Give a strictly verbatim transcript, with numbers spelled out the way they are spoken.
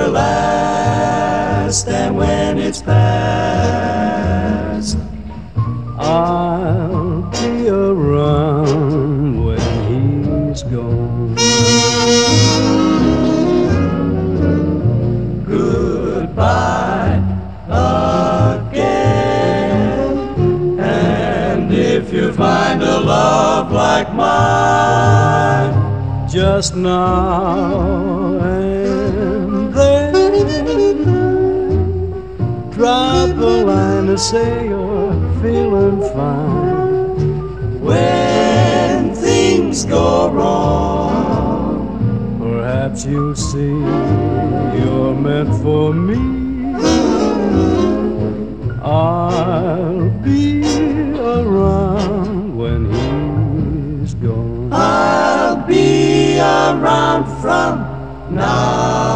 will last, and when it's past, I'll be around when he's gone. Goodbye again, and if you find a love like mine, just now and then, drop a line to say you're feeling fine. When things go wrong, perhaps you'll see you're meant for me. I'll be around when he's gone. I'll be around from now